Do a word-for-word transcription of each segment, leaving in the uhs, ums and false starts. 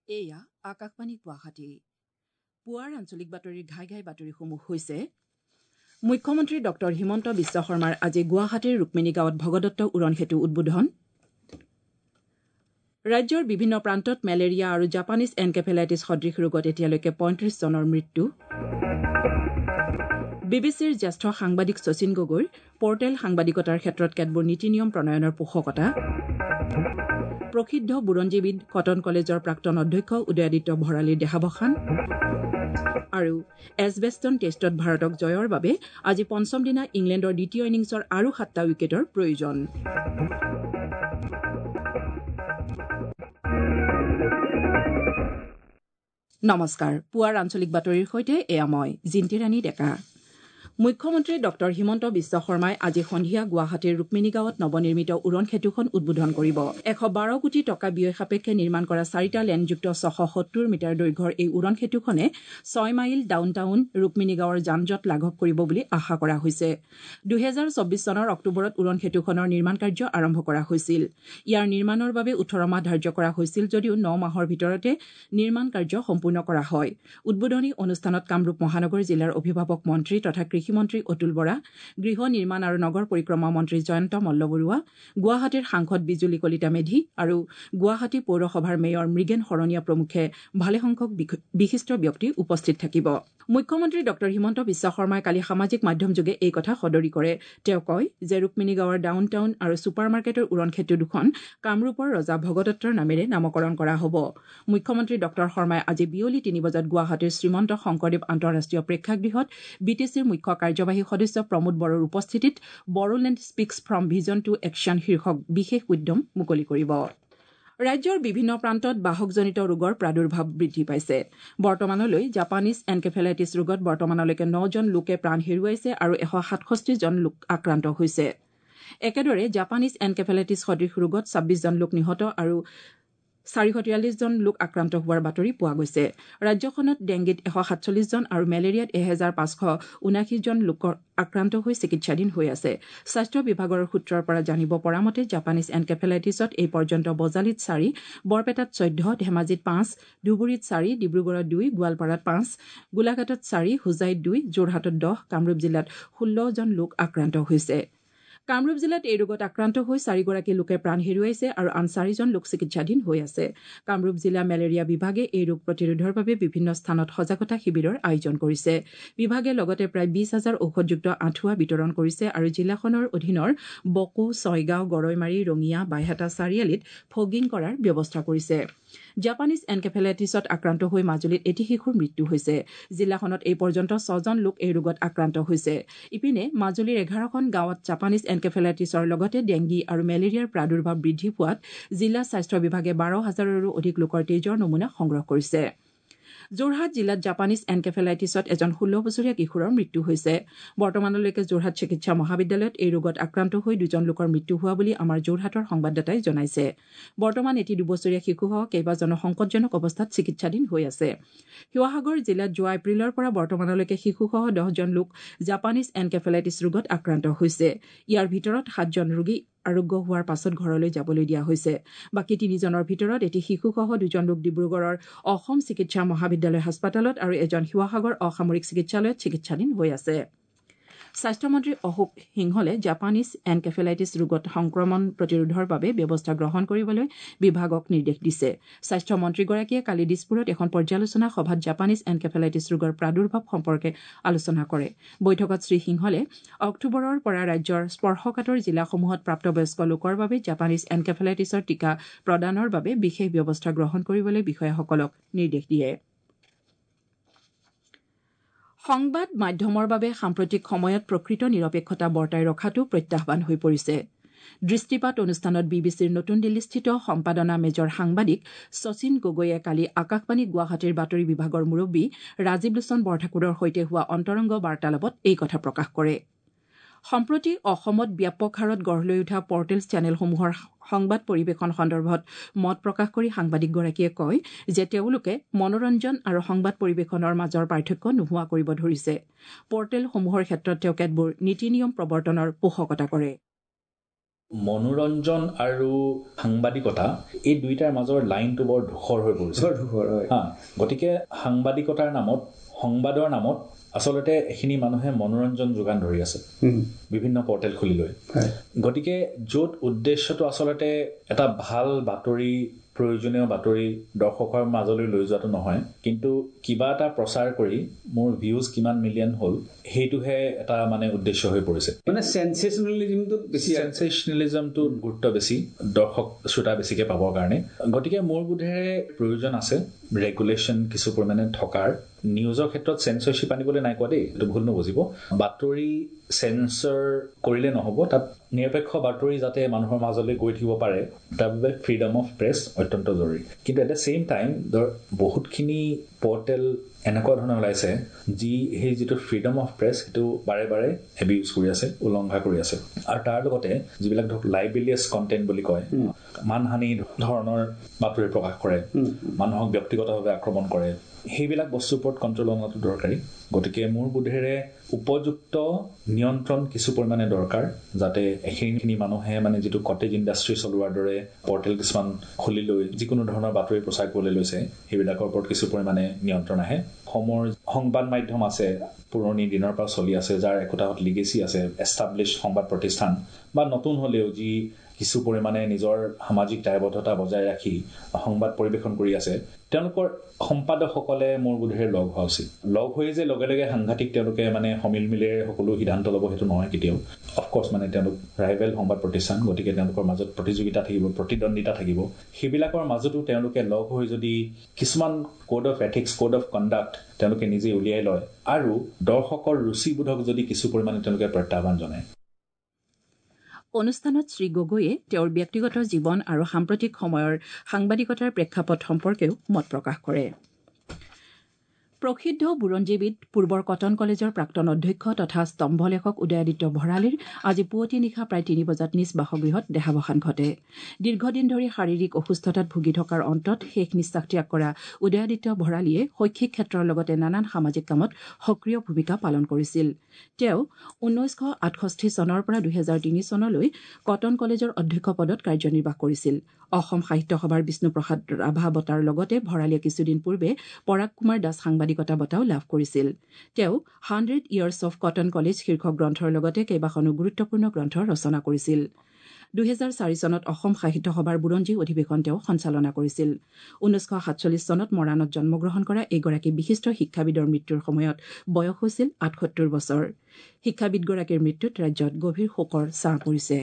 এয়া আকাশবাণী গুৱাহাটী পুৱাৰ আঞ্চলিক বাতৰিৰ ঘাই ঘাই বাতৰিসমূহ হৈছে মুখ্যমন্ত্ৰী ডক্টৰ হিমন্ত বিশ্ব শৰ্মাৰ আজি গুৱাহাটীৰ ৰুক্মিণী গাঁৱত ভগদত্ত উৰণ সেতু উদ্বোধন ৰাজ্যৰ বিভিন্ন প্ৰান্তত মেলেৰিয়া আৰু জাপানিজ এনকেফেলাইটিছ সদৃশ ৰোগত এতিয়ালৈকে পঁয়ত্ৰিশ জনৰ মৃত্যু বিবিচিৰ জ্যেষ্ঠ সাংবাদিক শচীন গগৈৰ পৰ্টেল সাংবাদিকতাৰ ক্ষেত্ৰত কেতবোৰ নীতি নিয়ম প্ৰণয়নৰ পোষকতা প্ৰসিদ্ধ বুৰঞ্জীবিদ কটন কলেজৰ প্ৰাক্তন অধ্যক্ষ উদয়াদিত্য ভৰালীৰ দেহাৱসান আৰু এজবেষ্টন টেষ্টত ভাৰতক জয়ৰ বাবে আজি পঞ্চম দিনা ইংলেণ্ডৰ দ্বিতীয় ইনিংছৰ আৰু সাতটা উইকেটৰ প্ৰয়োজন নমস্কাৰ পুৱাৰ আঞ্চলিক বাতৰিৰ সৈতে এয়া মই জিন্তিৰাণী ডেকা মুখ্যমন্ত্ৰী ডক্টৰ হিমন্ত বিশ্ব শৰ্মাই আজি সন্ধিয়া গুৱাহাটীৰ ৰুক্মিণী গাঁৱত নৱনিৰ্মিত উৰণ সেতুখন উদ্বোধন কৰিব এশ বাৰ কোটি টকা ব্যয় সাপেক্ষে নিৰ্মাণ কৰা চাৰিটা লেনযুক্ত ছশ সত্তৰ মিটাৰ দৈৰ্ঘ্যৰ এই উৰণ সেতুখনে ছয় মাইল ডাউন টাউন ৰুক্মিণী গাঁৱৰ যানজঁট লাঘৱ কৰিব বুলি আশা কৰা হৈছে দুহেজাৰ চৌবিশ চনৰ অক্টোবৰত উৰণ সেতুখনৰ নিৰ্মাণ কাৰ্য আৰম্ভ কৰা হৈছিল ইয়াৰ নিৰ্মাণৰ বাবে ওঠৰ মাহ ধাৰ্য কৰা হৈছিল যদিও ন মাহৰ ভিতৰতে নিৰ্মাণ কাৰ্য সম্পূৰ্ণ কৰা হয় উদ্বোধনী অনুষ্ঠানত কামৰূপ মহানগৰ জিলাৰ অভিভাৱক মন্ত্ৰী তথা কৃষিমন্ত্ৰী অতুল বৰা গৃহ নিৰ্মাণ আৰু নগৰ পৰিক্ৰমা মন্ত্ৰী জয়ন্ত মল্লবৰুৱা গুৱাহাটীৰ সাংসদ বিজুলী কলিতা মেধি আৰু গুৱাহাটী পৌৰসভাৰ মেয়ৰ মৃগেন শৰণীয়া প্ৰমুখে ভালেসংখ্যক বিশিষ্ট ব্যক্তি উপস্থিত থাকিব মুখ্যমন্ত্ৰী ডক্টৰ হিমন্ত বিশ্ব শৰ্মাই কালি সামাজিক মাধ্যমযোগে এই কথা সদৰি কৰে তেওঁ কয় যে ৰুক্মিণী গাঁৱৰ ডাউন টাউন আৰু ছুপাৰ মাৰ্কেটৰ উৰণ সেতু দুখন কামৰূপৰ ৰজা ভগদত্তৰ নামেৰে নামকৰণ কৰা হ'ব মুখ্যমন্ত্ৰী ডক্টৰ শৰ্মাই আজি বিয়লি তিনি বজাত গুৱাহাটীৰ শ্ৰীমন্ত শংকৰদেৱ আন্তঃৰাষ্ট্ৰীয় প্ৰেক্ষাগৃহত বি টি চিৰ মুখ্য কাৰ্যবাহী সদস্য প্ৰমোদ বড়োৰ উপস্থিতিত Bodoland speaks from vision to action শীৰ্ষক বিশেষ উদ্যম মুকলি কৰিব ৰাজ্যৰ বিভিন্ন প্ৰান্তত বাহকজনিত ৰোগৰ প্ৰাদুৰ্ভাৱ বৃদ্ধি পাইছে বৰ্তমানলৈ জাপানিজ এনকেফেলাইটিছ ৰোগত বৰ্তমানলৈকে নজন লোকে প্ৰাণ হেৰুৱাইছে আৰু এশ সাতষষ্ঠি জন লোক আক্ৰান্ত হৈছে একেদৰে জাপানিজ এনকেফেলাইটিছ সদৃশ ৰোগত ছাব্বিশ জন লোক নিহত আৰু চাৰিশ তিয়াল্লিছ জন লোক আক্ৰান্ত হোৱাৰ বাতৰি পোৱা গৈছে ৰাজ্যখনত ডেংগিত এশ সাতচল্লিছ জন আৰু মেলেৰিয়াত এহেজাৰ পাঁচশ ঊনাশী জন লোকৰ আক্ৰান্ত হৈ চিকিৎসাধীন হৈ আছে স্বাস্থ্য বিভাগৰ সূত্ৰৰ পৰা জানিব পৰা মতে জাপানিজ এনকেফেলাইটিছত এই পৰ্যন্ত বজালিত চাৰি বৰপেটাত চৈধ্য ধেমাজিত পাঁচ ধুবুৰীত চাৰি ডিব্ৰুগড়ত দুই গোৱালপাৰাত পাঁচ গোলাঘাটত চাৰি হোজাইত দুই যোৰহাটত দহ কামৰূপ জিলাত ষোল্ল জন লোক আক্ৰান্ত হৈছে কামৰূপ জিলাত এই ৰোগত আক্ৰান্ত হৈ চাৰিগৰাকী লোকে প্ৰাণ হেৰুৱাইছে আৰু আন চাৰিজন লোক চিকিৎসাধীন হৈ আছে কামৰূপ জিলা মেলেৰিয়া বিভাগে এই ৰোগ প্ৰতিৰোধৰ বাবে বিভিন্ন স্থানত সজাগতা শিবিৰৰ আয়োজন কৰিছে বিভাগে লগতে প্ৰায় বিশ হাজাৰ ঔষধযুক্ত আঁঠুৱা বিতৰণ কৰিছে আৰু জিলাখনৰ অধীনৰ বকো ছয়গাঁও গৰৈমাৰী ৰঙিয়া বাইহাটা চাৰিআলিত ফগিং কৰাৰ ব্যৱস্থা কৰিছে জাপানিজ এনকেফেলাইটিছত আক্ৰান্ত হৈ মাজুলীত এটি শিশুৰ মৃত্যু হৈছে জিলাখনত এই পৰ্যন্ত ছজন লোক এই ৰোগত আক্ৰান্ত হৈছে ইপিনে মাজুলীৰ এঘাৰখন গাঁৱত জাপানিজ এনকেফেলাইটিছৰ লগতে ডেংগি আৰু মেলেৰিয়াৰ প্ৰাদুৰ্ভাৱ বৃদ্ধি পোৱাত জিলা স্বাস্থ্য বিভাগে বাৰ হাজাৰৰো অধিক লোকৰ তেজৰ নমুনা সংগ্ৰহ কৰিছে যোৰহাট জিলাত জাপানিজ এনকেফেলাইটিছত এজন ষোল্ল বছৰীয়া কিশোৰৰ মৃত্যু হৈছে বৰ্তমানলৈকে যোৰহাট চিকিৎসা মহাবিদ্যালয়ত এই ৰোগত আক্ৰান্ত হৈ দুজন লোকৰ মৃত্যু হোৱা বুলি আমাৰ যোৰহাটৰ সংবাদদাতাই জনাইছে বৰ্তমান এটি দুবছৰীয়া শিশুসহ কেইবাজনো সংকটজনক অৱস্থাত চিকিৎসাধীন হৈ আছে শিৱসাগৰ জিলাত যোৱা এপ্ৰিলৰ পৰা বৰ্তমানলৈকে শিশুসহ দহজন লোক জাপানিজ এনকেফেলাইটিছ ৰোগত আক্ৰান্ত হৈছে ইয়াৰ ভিতৰত সাতজন ৰোগী আৰোগ্য হোৱাৰ পাছত ঘৰলৈ যাবলৈ দিয়া হৈছে বাকী তিনিজনৰ ভিতৰত এটি শিশুসহ দুজন লোক ডিব্ৰুগড়ৰ অসম চিকিৎসা মহাবিদ্যালয় হাস্পতালত আৰু এজন শিৱসাগৰ অসামৰিক চিকিৎসালয়ত চিকিৎসাধীন হৈ আছে স্বাস্থ্যমন্ত্ৰী অশোক সিংহলে জাপানিজ এনকেফেলাইটিছ ৰোগত সংক্ৰমণ প্ৰতিৰোধৰ বাবে ব্যৱস্থা গ্ৰহণ কৰিবলৈ বিভাগক নিৰ্দেশ দিছে স্বাস্থ্যমন্ত্ৰীগৰাকীয়ে কালি দিছপুৰত এখন পৰ্যালোচনা সভাত জাপানিজ এনকেফেলাইটিছ ৰোগৰ প্ৰাদুৰ্ভাৱ সম্পৰ্কে আলোচনা কৰে বৈঠকত শ্ৰীসিংহলে অক্টোবৰৰ পৰা ৰাজ্যৰ স্পৰ্শকাতৰ জিলাসমূহত প্ৰাপ্তবয়স্ক লোকৰ বাবে জাপানিজ এনকেফেলাইটিছৰ টীকা প্ৰদানৰ বাবে বিশেষ ব্যৱস্থা গ্ৰহণ কৰিবলৈ বিষয়াসকলক নিৰ্দেশ দিয়ে সংবাদ মাধ্যমৰ বাবে সাম্প্ৰতিক সময়ত প্ৰকৃত নিৰপেক্ষতা বৰ্তাই ৰখাটো প্ৰত্যাহ্বান হৈ পৰিছে দৃষ্টিপাত অনুষ্ঠানত বিবিচিৰ নতুন দিল্লীস্থিত সম্পাদনা মেজৰ সাংবাদিক শচীন গগৈয়ে কালি আকাশবাণী গুৱাহাটীৰ বাতৰি বিভাগৰ মুৰব্বী ৰাজীৱ লোচন বৰঠাকুৰৰ সৈতে হোৱা অন্তৰংগ বাৰ্তালাপত এই কথা প্ৰকাশ কৰে সম্প্ৰতি অসমত ব্যাপক হাৰত গঢ় লৈ উঠা পৰ্টেল চেনেলসমূহৰ সংবাদ পৰিৱেশন সন্দৰ্ভত মত প্ৰকাশ কৰি সাংবাদিকগৰাকীয়ে কয় যে তেওঁলোকে মনোৰঞ্জন আৰু সংবাদ পৰিৱেশনৰ মাজৰ পাৰ্থক্য নোহোৱা কৰিব ধৰিছে পৰ্টেলসমূহৰ ক্ষেত্ৰত তেওঁ কেতবোৰ নীতি নিয়ম প্ৰৱৰ্তনৰ পোষকতা কৰে মনোৰঞ্জন আৰু সাংবাদিকতা এই দুইটাৰ মাজৰ লাইনটো বৰ ধূসৰ হৈ পৰিছে হা গতিকে সাংবাদিকতাৰ নামত সংবাদৰ নামত আচলতে এখিনি মানুহে মনোৰঞ্জন যোগান ধৰি আছে বিভিন্ন পৰ্টেল খুলি লৈ গতিকে য'ত উদ্দেশ্যটো আচলতে এটা ভাল বাতৰি প্ৰয়োজনীয় বাতৰি দৰ্শকৰ মাজলৈ লৈ যোৱাটো নহয় কিন্তু কিবা এটা প্ৰচাৰ কৰি মোৰ ভিউজ কিমান মিলিয়ন হ'ল সেইটোহে এটা মানে উদ্দেশ্য হৈ পৰিছে মানে সেনসেশনালিজমটো বেছি সেনসেশনালিজমটো গুৰুত্ব বেছি দৰ্শক শ্ৰোতা বেছিকে পাবৰ কাৰণে গতিকে মোৰ বোধেৰে প্ৰয়োজন আছে ৰেগুলেশ্যন কিছু পৰিমাণে থকাৰ নিউজৰ ক্ষেত্ৰত সেন্সৰশ্বিপ আনিবলৈ নাই কোৱা দেই এইটো ভুল নবুজিব বাতৰি সেন্সৰ কৰিলে নহ'ব তাত নিৰপেক্ষ বাতৰি যাতে মানুহৰ মাজলৈ গৈ থাকিব পাৰে তাৰ বাবে ফ্ৰীডম অফ প্ৰেছ অত্যন্ত জৰুৰী কিন্তু এট দ্য ছেম টাইম ধৰ বহুতখিনি পৰ্টেল এনেকুৱা ধৰণৰ ওলাইছে যি সেই যিটো ফ্ৰীডম অফ প্ৰেছ সেইটো বাৰে বাৰে এবিউজ কৰি আছে উলংঘা কৰি আছে আৰু তাৰ লগতে যিবিলাক ধৰক লাইবেলিয়াছ কণ্টেণ্ট বুলি কয় মানহানি ধৰণৰ বাতৰি প্ৰকাশ কৰে মানুহক ব্যক্তিগতভাৱে আক্ৰমণ কৰে সেইবিলাক বস্তুৰ ওপৰত কণ্ট্ৰল অনাটো দৰকাৰী গতিকে মোৰ বোধেৰে উপযুক্ত নিয়ন্ত্ৰণ কিছু পৰিমাণে দৰকাৰ যাতে এখিনি মানুহে মানে যিটো কটেজ ইণ্ডাষ্ট্ৰী চলোৱাৰ দৰে পৰ্টেল কিছুমান খুলি লৈ যিকোনো ধৰণৰ বাতৰি প্ৰচাৰ কৰিবলৈ লৈছে সেইবিলাকৰ ওপৰত কিছু পৰিমাণে নিয়ন্ত্ৰণ আহে সমৰ সংবাদ মাধ্যম আছে পুৰণি দিনৰ পৰা চলি আছে যাৰ একোটাহত লিগেচি আছে এষ্টাব্লিছ সংবাদ প্ৰতিষ্ঠান বা নতুন হ'লেও যি কিছু পৰিমাণে নিজৰ সামাজিক দায়বদ্ধতা বজাই ৰাখি সংবাদ পৰিৱেশন কৰি আছে তেওঁলোকৰ সম্পাদকসকলে মোৰ বোধেৰে লগ হোৱা উচিত লগ হৈ যে লগে লগে সাংঘাতিক তেওঁলোকে মানে সমিল মিলেৰে সকলো সিদ্ধান্ত ল'ব সেইটো নহয় কেতিয়াও অফক'ৰ্চ মানে তেওঁলোক ৰাইভেল সংবাদ প্ৰতিষ্ঠান গতিকে তেওঁলোকৰ মাজত প্ৰতিযোগিতা থাকিব প্ৰতিদ্বন্দ্বিতা থাকিব সেইবিলাকৰ মাজতো তেওঁলোকে লগ হৈ যদি কিছুমান code of ethics code of conduct তেওঁলোকে নিজে উলিয়াই লয় আৰু দৰ্শকৰ ৰুচিবোধক যদি কিছু পৰিমাণে তেওঁলোকে প্ৰত্যাহ্বান জনায় অনুষ্ঠানত শ্ৰী গগৈয়ে তেওঁৰ ব্যক্তিগত জীৱন আৰু সাম্প্ৰতিক সময়ৰ সাংবাদিকতাৰ প্ৰেক্ষাপট সম্পৰ্কেও মত প্ৰকাশ কৰে প্ৰসিদ্ধ বুৰঞ্জীবিদ পূৰ্বৰ কটন কলেজৰ প্ৰাক্তন অধ্যক্ষ তথা স্তম্ভলেখক উদয়াদিত্য ভৰালীৰ আজি পুৱতি নিশা প্ৰায় তিনি বজাত নিজ বাসগৃহত দেহাৱসান ঘটে দীৰ্ঘদিন ধৰি শাৰীৰিক অসুস্থতাত ভুগি থকাৰ অন্তত শেষ নিশ্বাস ত্যাগ কৰা উদয়াদিত্য ভৰালীয়ে শৈক্ষিক ক্ষেত্ৰৰ লগতে নানান সামাজিক কামত সক্ৰিয় ভূমিকা পালন কৰিছিল তেওঁ ঊনৈছশ আঠষষ্ঠি চনৰ পৰা দুহেজাৰ তিনি চনলৈ কটন কলেজৰ অধ্যক্ষ পদত কাৰ্যনিৰ্বাহ কৰিছিল অসম সাহিত্য সভাৰ বিষ্ণুপ্ৰসাদ ৰাভা বঁটাৰ লগতে ভৰালীয়ে কিছুদিন পূৰ্বে পৰাগ কুমাৰ দাস সাংবাদিকতা বঁটাও লাভ কৰিছিল তেওঁ hundred years of Cotton College শীৰ্ষক গ্ৰন্থৰ লগতে কেইবাখনো গুৰুত্বপূৰ্ণ গ্ৰন্থ ৰচনা কৰিছিল দুহেজাৰ চাৰি চনত অসম সাহিত্য সভাৰ বুৰঞ্জী অধিৱেশন তেওঁ সঞ্চালনা কৰিছিল ঊনৈছশ সাতচল্লিছ চনত মৰাণত জন্মগ্ৰহণ কৰা এইগৰাকী বিশিষ্ট শিক্ষাবিদৰ মৃত্যুৰ সময়ত বয়স হৈছিল আঠসত্তৰ বছৰ শিক্ষাবিদগৰাকীৰ মৃত্যুত ৰাজ্যত গভীৰ শোকৰ ছাঁ পৰিছে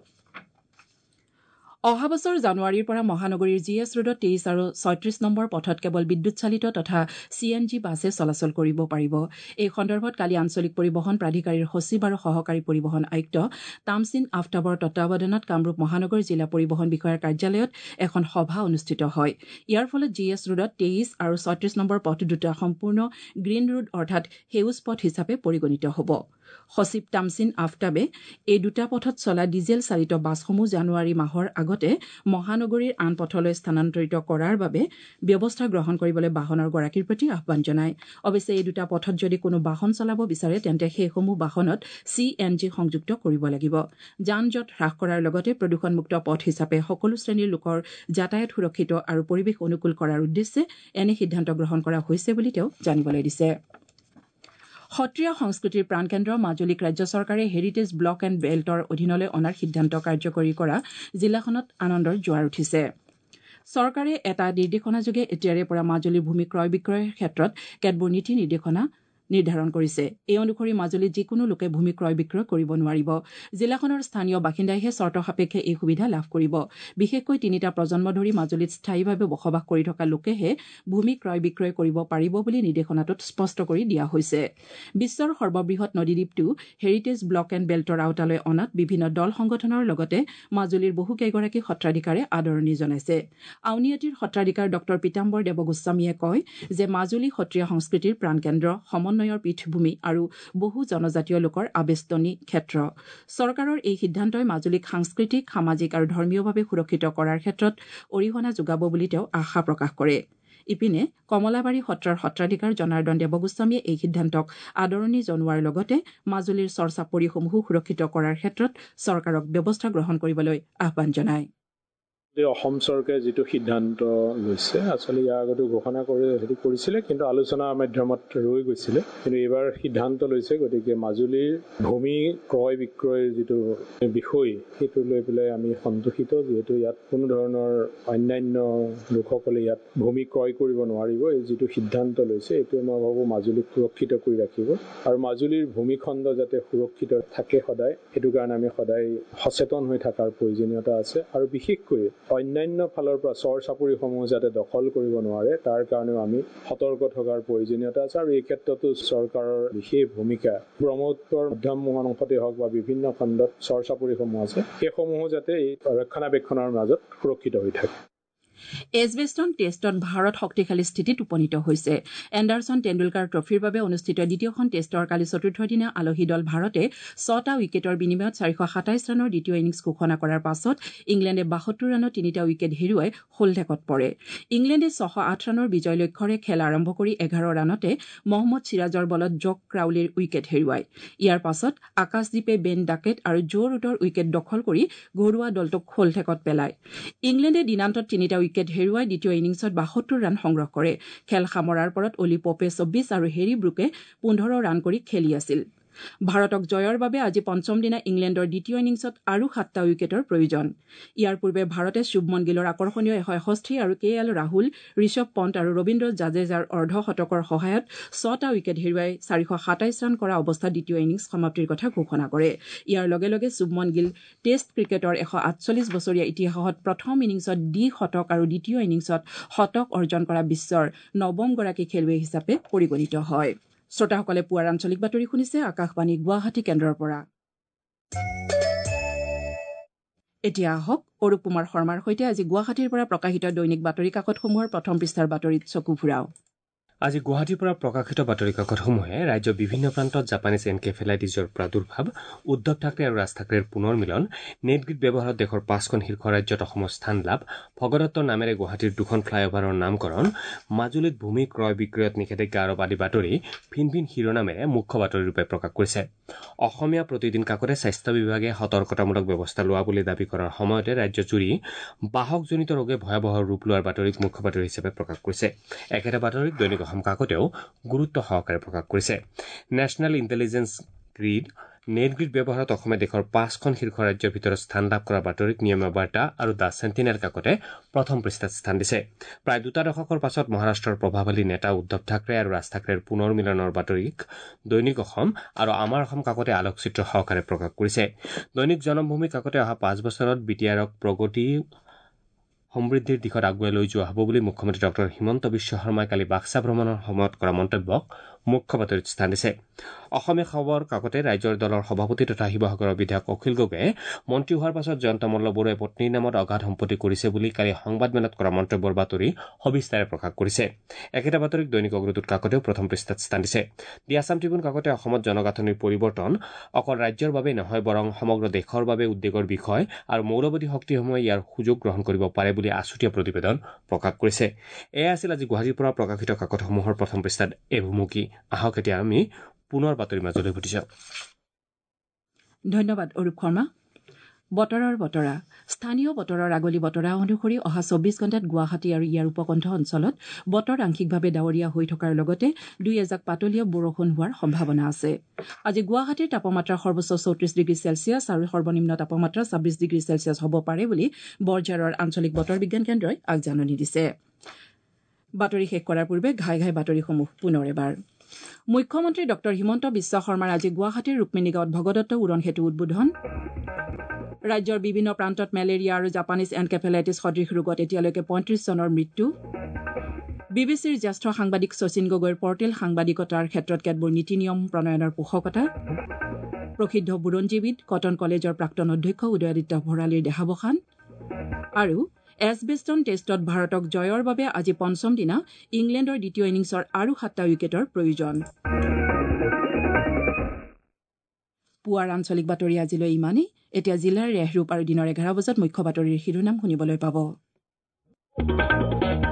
অহা বছৰ জানুৱাৰীৰ পৰা মহানগৰীৰ জি এছ ৰোডত তেইছ আৰু ছয়ত্ৰিশ নম্বৰ পথত কেৱল বিদ্যুৎ চালিত তথা চি এন জি বাছে চলাচল কৰিব পাৰিব এই সন্দৰ্ভত কালি আঞ্চলিক পৰিবহণ প্ৰাধিকাৰীৰ সচিব আৰু সহকাৰী পৰিবহণ আয়ুক্ত তামছিন আফতাবৰ তত্বাৱধানত কামৰূপ মহানগৰ জিলা পৰিবহণ বিষয়াৰ কাৰ্যালয়ত এখন সভা অনুষ্ঠিত হয় ইয়াৰ ফলত জি এছ ৰোডত তেইছ আৰু ছয়ত্ৰিশ নম্বৰ পথ দুটা সম্পূৰ্ণ গ্ৰীণ ৰোড অৰ্থাৎ সেউজ পথ হিচাপে পৰিগণিত হ'ব সচিব তামছিন আফতাবে এই দুটা পথত চলা ডিজেল চালিত বাছসমূহ জানুৱাৰী মাহৰ আগতে মহানগৰীৰ আন পথলৈ স্থানান্তৰিত কৰাৰ বাবে ব্যৱস্থা গ্ৰহণ কৰিবলৈ বাহনৰ গৰাকীৰ প্ৰতি আহ্বান জনায় অৱশ্যে এই দুটা পথত যদি কোনো বাহন চলাব বিচাৰে তেন্তে সেইসমূহ বাহনত চি এন জি সংযুক্ত কৰিব লাগিব যান জঁট হ্ৰাস কৰাৰ লগতে প্ৰদূষণমুক্ত পথ হিচাপে সকলো শ্ৰেণীৰ লোকৰ যাতায়াত সুৰক্ষিত আৰু পৰিৱেশ অনুকূল কৰাৰ উদ্দেশ্যে এনে সিদ্ধান্ত গ্ৰহণ কৰা হৈছে বুলি তেওঁ জানিবলৈ দিছে সত্ৰীয়া সংস্কৃতিৰ প্ৰাণকেন্দ্ৰ মাজুলীক ৰাজ্য চৰকাৰে হেৰিটেজ ব্লক এণ্ড বেল্টৰ অধীনলৈ অনাৰ সিদ্ধান্ত কাৰ্যকৰী কৰা জিলাখনত আনন্দৰ জোৱাৰ উঠিছে চৰকাৰে এটা নিৰ্দেশনাযোগে এতিয়াৰে পৰা মাজুলীৰ ভূমি ক্ৰয় বিক্ৰয়ৰ ক্ষেত্ৰত কেতবোৰ নীতি নিৰ্দেশনা নিৰ্ধাৰণ কৰিছে এই অনুসৰি মাজুলীত যিকোনো লোকে ভূমি ক্ৰয় বিক্ৰয় কৰিব নোৱাৰিব জিলাখনৰ স্থানীয় বাসিন্দাইহে চৰ্ত সাপেক্ষে এই সুবিধা লাভ কৰিব বিশেষকৈ তিনিটা প্ৰজন্ম ধৰি মাজুলীত স্থায়ীভাৱে বসবাস কৰি থকা লোকেহে ভূমি ক্ৰয় বিক্ৰয় কৰিব পাৰিব বুলি নিৰ্দেশনাটোত স্পষ্ট কৰি দিয়া হৈছে বিশ্বৰ সৰ্ববৃহৎ নদীদ্বীপটো হেৰিটেজ ব্লক এণ্ড বেল্টৰ আওতালৈ অনাত বিভিন্ন দল সংগঠনৰ লগতে মাজুলীৰ বহুকেইগৰাকী সত্ৰাধিকাৰে আদৰণি জনাইছে আউনীআটীৰ সত্ৰাধিকাৰ ডক্টৰ পীতাম্বৰ দেৱগোস্বামীয়ে কয় যে মাজুলী সত্ৰীয়া সংস্কৃতিৰ প্ৰাণকেন্দ্ৰ সমন্বয়ৰ পীঠভূমি আৰু বহু জনজাতীয় লোকৰ আবেষ্টনী ক্ষেত্ৰ চৰকাৰৰ এই সিদ্ধান্তই মাজুলীক সাংস্কৃতিক সামাজিক আৰু ধৰ্মীয়ভাৱে সুৰক্ষিত কৰাৰ ক্ষেত্ৰত অৰিহণা যোগাব বুলি তেওঁ আশা প্ৰকাশ কৰে ইপিনে কমলাবাৰী সত্ৰৰ সত্ৰাধিকাৰ জনাৰ্দন দেৱগোস্বামীয়ে এই সিদ্ধান্তক আদৰণি জনোৱাৰ লগতে মাজুলীৰ চৰচাপৰিসমূহো সুৰক্ষিত কৰাৰ ক্ষেত্ৰত চৰকাৰক ব্যৱস্থা গ্ৰহণ কৰিবলৈ আহ্বান জনায়। অসম চৰকাৰে যিটো সিদ্ধান্ত লৈছে আচলতে ইয়াৰ আগতে ঘোষণা কৰি হেৰি কৰিছিলে, কিন্তু আলোচনাৰ মাধ্যমত ৰৈ গৈছিলে। কিন্তু এইবাৰ সিদ্ধান্ত লৈছে, গতিকে মাজুলীৰ ভূমি ক্ৰয় বিক্ৰয়ৰ যিটো বিষয় সেইটো লৈ পেলাই আমি সন্তোষিত, যিহেতু ইয়াত কোনো ধৰণৰ অন্যান্য লোকসকলে ইয়াত ভূমি ক্ৰয় কৰিব নোৱাৰিব। এই যিটো সিদ্ধান্ত লৈছে এইটোৱে মই ভাবোঁ মাজুলীক সুৰক্ষিত কৰি ৰাখিব আৰু মাজুলীৰ ভূমিখণ্ড যাতে সুৰক্ষিত থাকে সদায়, সেইটো কাৰণে আমি সদায় সচেতন হৈ থকাৰ প্ৰয়োজনীয়তা আছে। আৰু বিশেষকৈ অন্যান্য ফালৰ পৰা চৰ চাপৰিসমূহ যাতে দখল কৰিব নোৱাৰে তাৰ কাৰণেও আমি সতৰ্ক থকাৰ প্ৰয়োজনীয়তা আছে। আৰু এই ক্ষেত্ৰতো চৰকাৰৰ বিশেষ ভূমিকা, ব্ৰহ্মপুত্ৰৰ মধ্যম অংশতে হওক বা বিভিন্ন খণ্ডত চৰ চাপৰিসমূহ আছে, সেইসমূহো যাতে এই ৰক্ষণাবেক্ষণৰ মাজত সুৰক্ষিত হৈ থাকে। এজবেষ্টন টেষ্টত ভাৰত শক্তিশালী স্থিতিত উপনীত হৈছে। এণ্ডাৰছন টেণ্ডুলকাৰ ট্ৰফিৰ বাবে অনুষ্ঠিত দ্বিতীয়খন টেষ্টৰ কালি চতুৰ্থ দিনা আলহী দল ভাৰতে ছটা উইকেটৰ বিনিময়ত চাৰিশ সাতাইছ ৰানৰ দ্বিতীয় ইনিংছ ঘোষণা কৰাৰ পাছত ইংলেণ্ডে বাসত্তৰ ৰানত তিনিটা উইকেট হেৰুৱাই শোলঠেকত পৰে। ইংলেণ্ডে ছশ আঠ ৰানৰ বিজয় লক্ষ্যৰে খেল আৰম্ভ কৰি এঘাৰ ৰানতে মহম্মদ চিৰাজৰ বলত জক ক্ৰাউলিৰ উইকেট হেৰুৱায়। ইয়াৰ পাছত আকাশদ্বীপে বেন ডাকেট আৰু জো ৰুটৰ উইকেট দখল কৰি ঘৰুৱা দলটোক শোলঠেকত পেলায়। ইংলেণ্ডে দিনান্তত তিনিটা উইকেট হেৰুৱাই দ্বিতীয় ইনিংছত বাসত্তৰ ৰান সংগ্ৰহ কৰে। খেল সামৰাৰ পৰত অলি পপে চৌব্বিছ আৰু হেৰী ব্ৰুকে পোন্ধৰ ৰান কৰি খেলি আছিল। ভাৰতক জয়ৰ বাবে আজি পঞ্চম দিনা ইংলেণ্ডৰ দ্বিতীয় ইনিংছত আৰু সাতটা উইকেটৰ প্ৰয়োজন। ইয়াৰ পূৰ্বে ভাৰতে শুভমন গিলৰ আকৰ্ষণীয় এশ এষষ্ঠি আৰু কে এল ৰাহুল, ঋষভ পন্ত আৰু ৰবীন্দ্ৰ জাদেজাৰ অৰ্ধ শতকৰ সহায়ত ছটা উইকেট হেৰুৱাই চাৰিশ সাতাইছ ৰান কৰা অৱস্থাত দ্বিতীয় ইনিংছ সমাপ্তিৰ কথা ঘোষণা কৰে। ইয়াৰ লগে লগে শুভমন গিল টেষ্ট ক্ৰিকেটৰ এশ আঠচল্লিছ বছৰীয়া ইতিহাসত প্ৰথম ইনিংছত দ্বি শতক আৰু দ্বিতীয় ইনিংছত শতক অৰ্জন কৰা বিশ্বৰ নৱমগৰাকী খেলুৱৈ হিচাপে পৰিগণিত হয়। শ্ৰোতাসকলে পুৱাৰ আঞ্চলিক বাতৰি শুনিছে আকাশবাণী গুৱাহাটী কেন্দ্ৰৰ পৰা। এতিয়া আহক অৰূপ কুমাৰ শৰ্মাৰ সৈতে আজি গুৱাহাটীৰ পৰা প্ৰকাশিত দৈনিক বাতৰি কাকতসমূহৰ প্ৰথম পৃষ্ঠাৰ বাতৰিত চকু ফুৰাও। আজি গুৱাহাটীৰ পৰা প্ৰকাশিত বাতৰি কাকতসমূহে ৰাজ্যৰ বিভিন্ন প্ৰান্তত জাপানীজ এনকেফেলাইটিছৰ প্ৰাদুৰ্ভাৱ, উদ্ধৱ ঠাকৰে আৰু ৰাজ ঠাকৰেৰ পুনৰ মিলন, নেট গ্ৰীড ব্যৱহাৰত দেশৰ পাঁচখন শীৰ্ষ ৰাজ্যত অসমৰ স্থান লাভ, ভগদত্তৰ নামেৰে গুৱাহাটীৰ দুখন ফ্লাইঅভাৰৰ নামকৰণ, মাজুলীত ভূমি ক্ৰয় বিক্ৰয়ত নিষেধাজ্ঞা আৰোপ আদি বাতৰি ভিন ভিন শিৰোনামেৰে মুখ্য বাতৰিৰূপে প্ৰকাশ কৰিছে। অসমীয়া প্ৰতিদিন কাকতে স্বাস্থ্য বিভাগে সতৰ্কতামূলক ব্যৱস্থা লোৱা বুলি দাবী কৰাৰ সময়তে ৰাজ্যজুৰি বাহকজনিত ৰোগে ভয়াৱহ ৰূপ লোৱাৰ বাতৰিক মুখ্য বাতৰি হিচাপে প্ৰকাশ কৰিছে। একেটা বাতৰিক দৈনিক অসম কাকতেও গুৰুত্ব সহকাৰে প্ৰকাশ কৰিছে। National intelligence grid net grid ব্যৱহাৰত অসমে দেশৰ পাঁচখন শীৰ্ষ ৰাজ্যৰ ভিতৰত স্থান লাভ কৰা বাতৰিক নিয়মীয়া বাৰ্তা আৰু দ্য চেণ্টিনেল কাকতে প্ৰথম পৃষ্ঠাত স্থান দিছে। প্ৰায় দুটা দশকৰ পাছত মহাৰাষ্ট্ৰৰ প্ৰভাৱশালী নেতা উদ্ধৱ ঠাকৰে আৰু ৰাজ ঠাকৰেৰ পুনৰ মিলনৰ বাতৰিক দৈনিক অসম আৰু আমাৰ অসম কাকতে আলোকচিত্ৰ সহকাৰে প্ৰকাশ কৰিছে। দৈনিক জনমভূমি কাকতে অহা পাঁচ বছৰত বি টি আৰক প্ৰগতি সমৃদ্ধিৰ দিশত আগুৱাই লৈ যোৱা হ'ব বুলি মুখ্যমন্ত্ৰী ডক্টৰ হিমন্ত বিশ্ব শৰ্মাই কালি বাক্সা ভ্ৰমণৰ সময়ত কৰা মন্তব্যক মুখ্য বাতৰিত স্থান দিছে। অসমীয়া খবৰ কাকতে ৰাজ্যৰ দলৰ সভাপতি তথা শিৱসাগৰৰ বিধায়ক অখিল গগৈয়ে মন্ত্ৰী হোৱাৰ পাছত জয়ন্ত মল্লবৰুৱাই পত্নীৰ নামত অগাধ সম্পত্তি কৰিছে বুলি কালি সংবাদমেলত কৰা মন্তব্যৰ বাতৰি সবিস্তাৰে প্ৰকাশ কৰিছে। একেটা বাতৰিক দৈনিক অগ্ৰদূত কাকতেও প্ৰথম পৃষ্ঠাত স্থান দিছে। দি আছাম ট্ৰিবিউন কাকতে অসমত জনগাঁথনিৰ পৰিৱৰ্তন অকল ৰাজ্যৰ বাবে নহয় বৰং সমগ্ৰ দেশৰ বাবে উদ্বেগৰ বিষয় আৰু মৌলবাদী শক্তিসমূহে ইয়াৰ সুযোগ গ্ৰহণ কৰিব পাৰে বুলি আছুতীয়া প্ৰতিবেদন প্ৰকাশ কৰিছে। এয়া আছিল আজি গুৱাহাটীৰ পৰা প্ৰকাশিত কাকতসমূহৰ প্ৰথম পৃষ্ঠাত এভুমুকি। আহক এতিয়া আমি পুনৰ বাতৰি মাজলৈ ঘটি যাওঁ। ধন্যবাদ অৰূপ শৰ্মা। বতৰৰ বতৰা স্থানীয় বতৰৰ আগলি বতৰা অনুসৰি অহা চৌব্বিছ ঘণ্টাত গুৱাহাটী আৰু ইয়াৰ উপকণ্ঠ অঞ্চলত বতৰ আংশিকভাৱে ডাৱৰীয়া হৈ থকাৰ লগতে দুই এজাক পাতলীয়া বৰষুণ হোৱাৰ সম্ভাৱনা আছে। আজি গুৱাহাটীৰ তাপমাত্ৰা সৰ্বোচ্চ চৌত্ৰিশ ডিগ্ৰী চেলছিয়াছ আৰু সৰ্বনিম্ন তাপমাত্ৰা ছাব্বিছ ডিগ্ৰী চেলছিয়াছ হ'ব পাৰে বুলি বৰঝাৰৰ আঞ্চলিক বতৰ বিজ্ঞান কেন্দ্ৰই আগজাননী দিছে। বাতৰি শেষ কৰাৰ পূৰ্বে ঘাই ঘাই বাতৰিসমূহ পুনৰ এবাৰ। মুখ্যমন্ত্ৰী ডক্টৰ হিমন্ত বিশ্ব শৰ্মাৰ আজি গুৱাহাটীৰ ৰুক্মিণীগাঁৱত ভগদত্ত উৰণ সেতু উদ্বোধন। ৰাজ্যৰ বিভিন্ন প্ৰান্তত মেলেৰিয়া আৰু জাপানীজ এনকেফেলাইটিছ সদৃশ ৰোগত এতিয়ালৈকে পঁয়ত্ৰিছ জনৰ মৃত্যু। বি বি চিৰ জ্যেষ্ঠ সাংবাদিক শচীন গগৈৰ পৰ্টেল সাংবাদিকতাৰ ক্ষেত্ৰত কেতবোৰ নীতি নিয়ম প্ৰণয়নৰ পোষকতা। প্ৰসিদ্ধ বুৰঞ্জীবিদ কটন কলেজৰ প্ৰাক্তন অধ্যক্ষ উদয়াদিত্য ভৰালীৰ দেহাৱসান। আৰু এজবেষ্টন টেষ্টত ভাৰতক জয়ৰ বাবে আজি পঞ্চম দিনা ইংলেণ্ডৰ দ্বিতীয় ইনিংছৰ আৰু সাতটা উইকেটৰ প্ৰয়োজন। পুৱাৰ আঞ্চলিক বাতৰি আজিলৈ ইমানেই। এতিয়া জিলাৰ ৰেহৰূপ আৰু দিনৰ এঘাৰ বজাত মুখ্য বাতৰিৰ শিৰোনাম শুনিবলৈ পাব।